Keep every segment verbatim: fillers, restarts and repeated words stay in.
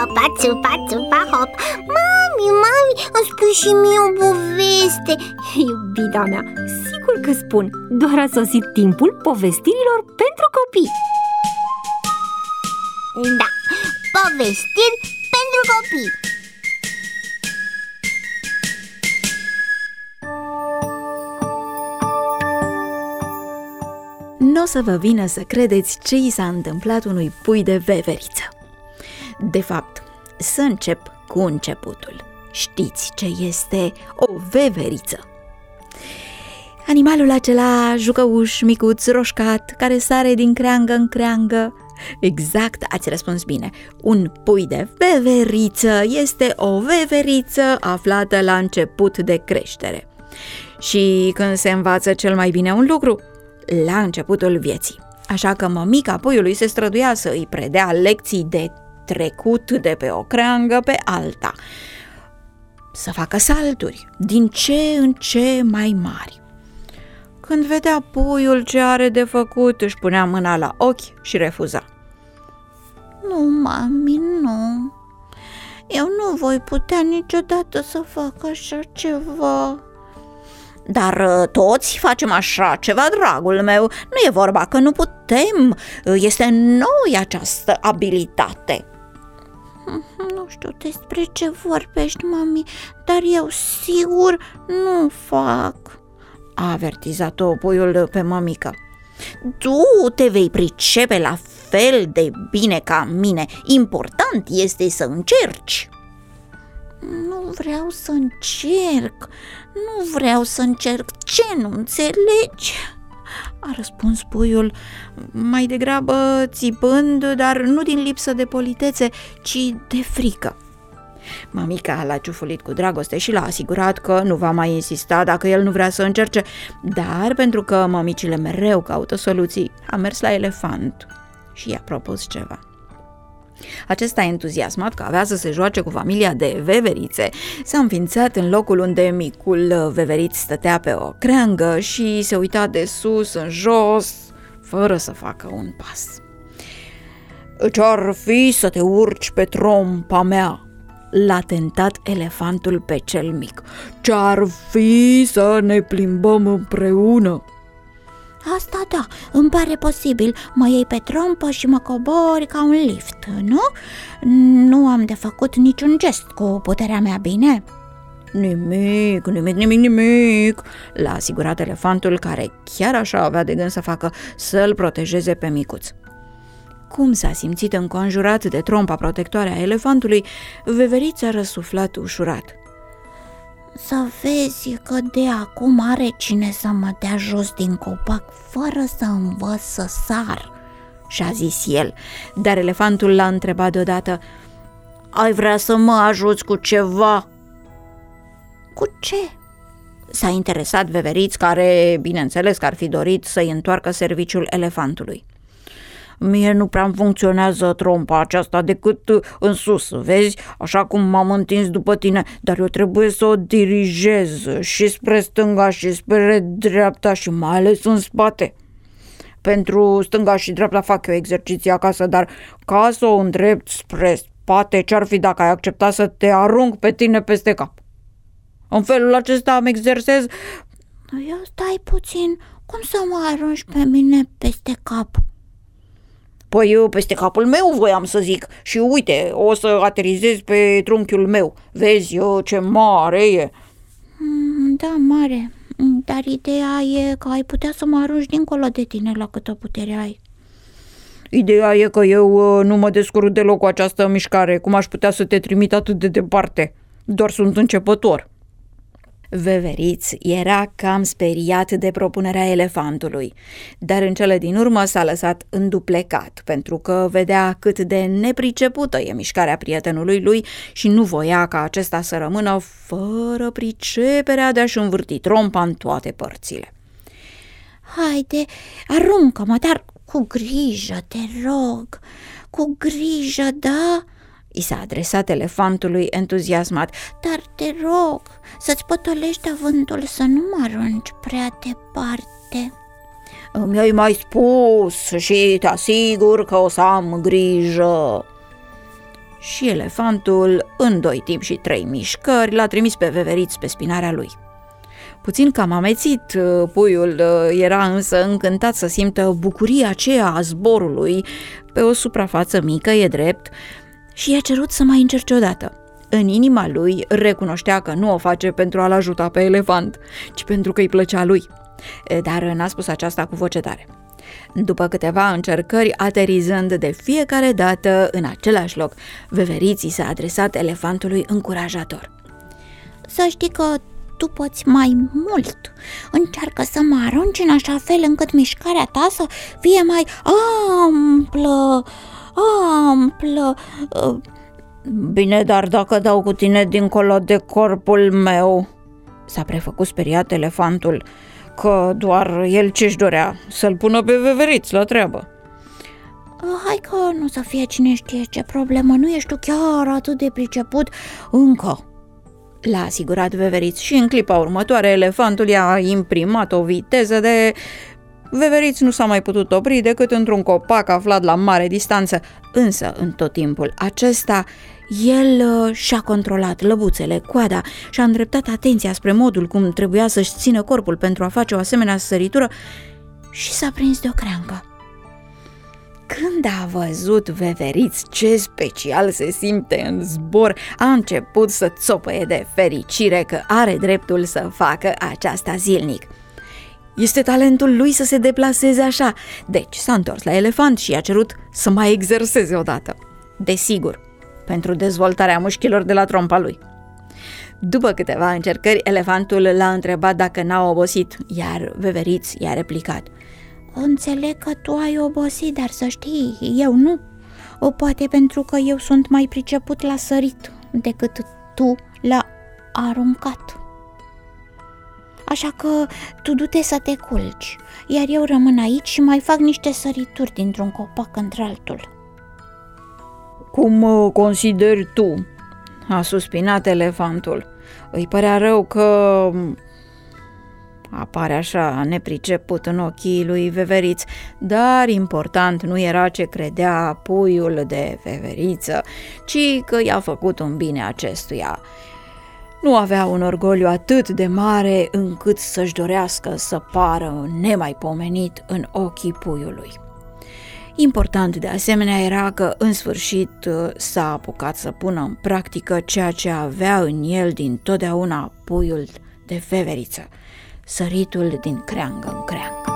țupa, țupa, țupa, hop. Mami, mami, îmi spui și mie o poveste. Iubita mea, sigur că spun. Doar a sosit timpul povestirilor pentru copii. Da, povestiri pentru copii. Nu o să vă vină să credeți ce i s-a întâmplat unui pui de veveriță. De fapt, să încep cu începutul. Știți ce este o veveriță? Animalul acela jucăuș, micuț, roșcat, care sare din creangă în creangă. Exact, ați răspuns bine. Un pui de veveriță este o veveriță aflată la început de creștere. Și când se învață cel mai bine un lucru? La începutul vieții. Așa că mămica puiului se străduia să îi predea lecții de trecut de pe o creangă pe alta, să facă salturi din ce în ce mai mari. Când vedea puiul ce are de făcut, își punea mâna la ochi și refuza. Nu, mami, nu. Eu nu voi putea niciodată să fac așa ceva. Dar toți facem așa ceva, dragul meu. Nu e vorba că nu putem. Este în noi această abilitate. Nu știu despre ce vorbești, mami, dar eu sigur nu fac, a avertizat-o puiul pe mămică. Tu te vei pricepe la fel de bine ca mine. Important este să încerci. Nu vreau să încerc, nu vreau să încerc, ce nu înțelegi? A răspuns puiul, mai degrabă țipând, dar nu din lipsă de politețe, ci de frică. Mămica l-a ciufulit cu dragoste și l-a asigurat că nu va mai insista dacă el nu vrea să încerce, dar pentru că mămicile mereu caută soluții, a mers la elefant și i-a propus ceva. Acesta, entuziasmat că avea să se joace cu familia de veverițe, s-a înființat în locul unde micul veveriț stătea pe o creangă și se uita de sus în jos, fără să facă un pas. Ce-ar fi să te urci pe trompa mea? L-a tentat elefantul pe cel mic. Ce-ar fi să ne plimbăm împreună? Asta da, îmi pare posibil. Mă iei pe trompă și mă cobori ca un lift, nu? Nu am de făcut niciun gest cu puterea mea, bine? Nimic, nimic, nimic, nimic, l-a asigurat elefantul, care chiar așa avea de gând să facă, să-l protejeze pe micuț. Cum s-a simțit înconjurat de trompa protectoare a elefantului, veverița a răsuflat ușurat. Să vezi că de acum are cine să mă dea jos din copac fără să învăț să sar, și-a zis el, dar elefantul l-a întrebat deodată. Ai vrea să mă ajuți cu ceva? Cu ce? S-a interesat veveriț, care, bineînțeles că ar fi dorit să-i întoarcă serviciul elefantului. Mie nu prea funcționează trompa aceasta decât în sus, vezi, așa cum m-am întins după tine, dar eu trebuie să o dirigez și spre stânga și spre dreapta și mai ales în spate. Pentru stânga și dreapta fac eu exerciții acasă, dar ca să o îndrept spre spate, ce-ar fi dacă ai accepta să te arunc pe tine peste cap? În felul acesta îmi exersez... Eu stai puțin, cum să mă arunci pe mine peste cap? Păi eu peste capul meu voiam să zic și uite, o să aterizez pe trunchiul meu. Vezi eu ce mare e. Da, mare, dar ideea e că ai putea să mă arunci dincolo de tine la câtă putere ai. Ideea e că eu nu mă descurc deloc cu această mișcare. Cum aș putea să te trimit atât de departe? Doar sunt începător. Veveriț era cam speriat de propunerea elefantului, dar în cele din urmă s-a lăsat înduplecat, pentru că vedea cât de nepricepută e mișcarea prietenului lui și nu voia ca acesta să rămână fără priceperea de a-și învârti trompa în toate părțile. Haide, aruncă-mă, dar cu grijă, te rog, cu grijă, da? I s-a adresat elefantului entuziasmat. Dar te rog, să-ți potolești avântul, să nu mă arunci prea departe. Mi-ai mai spus și te asigur că o să am grijă. Și elefantul, în doi timp și trei mișcări, l-a trimis pe Veveriț pe spinarea lui. Puțin cam amețit, puiul era însă încântat să simtă bucuria aceea a zborului pe o suprafață mică, e drept, și i-a cerut să mai încerce odată. În inima lui recunoștea că nu o face pentru a-l ajuta pe elefant, ci pentru că îi plăcea lui, dar n-a spus aceasta cu voce tare. După câteva încercări, aterizând de fiecare dată în același loc, Veveriț s-a adresat elefantului încurajator. Să știi că tu poți mai mult. Încearcă să mă arunci în așa fel încât mișcarea ta să fie mai amplă, amplă. Bine, dar dacă dau cu tine dincolo de corpul meu, s-a prefăcut speriat elefantul, că doar el ce-și dorea, să-l pună pe Veveriț la treabă. Hai că nu o să fie cine știe ce problemă, nu ești tu chiar atât de priceput încă, l-a asigurat Veveriț și în clipa următoare elefantul i-a imprimat o viteză de... Veveriț nu s-a mai putut opri decât într-un copac aflat la mare distanță, însă în tot timpul acesta el uh, și-a controlat lăbuțele, coada, și-a îndreptat atenția spre modul cum trebuia să-și țină corpul pentru a face o asemenea săritură și s-a prins de o creangă. Când a văzut Veveriț ce special se simte în zbor, a început să țopăie de fericire că are dreptul să facă aceasta zilnic. Este talentul lui să se deplaseze așa, deci s-a întors la elefant și i-a cerut să mai exerseze odată. Desigur, pentru dezvoltarea mușchilor de la trompa lui. După câteva încercări, elefantul l-a întrebat dacă n-a obosit, iar Veveriț i-a replicat: Înțeleg că tu ai obosit, dar să știi, eu nu. O poate pentru că eu sunt mai priceput la sărit decât tu la aruncat. Așa că tu du-te să te culci, iar eu rămân aici și mai fac niște sărituri dintr-un copac într-altul. Cum consideri tu? A suspinat elefantul. Îi părea rău că apare așa nepriceput în ochii lui Veveriț, dar important nu era ce credea puiul de Veveriță, ci că i-a făcut un bine acestuia. Nu avea un orgoliu atât de mare încât să-și dorească să pară nemaipomenit în ochii puiului. Important de asemenea era că în sfârșit s-a apucat să pună în practică ceea ce avea în el dintotdeauna puiul de Veveriță, săritul din creangă în creangă.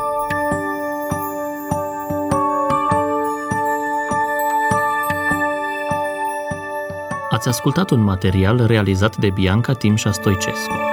Ați ascultat un material realizat de Bianca Timșa Stoicescu.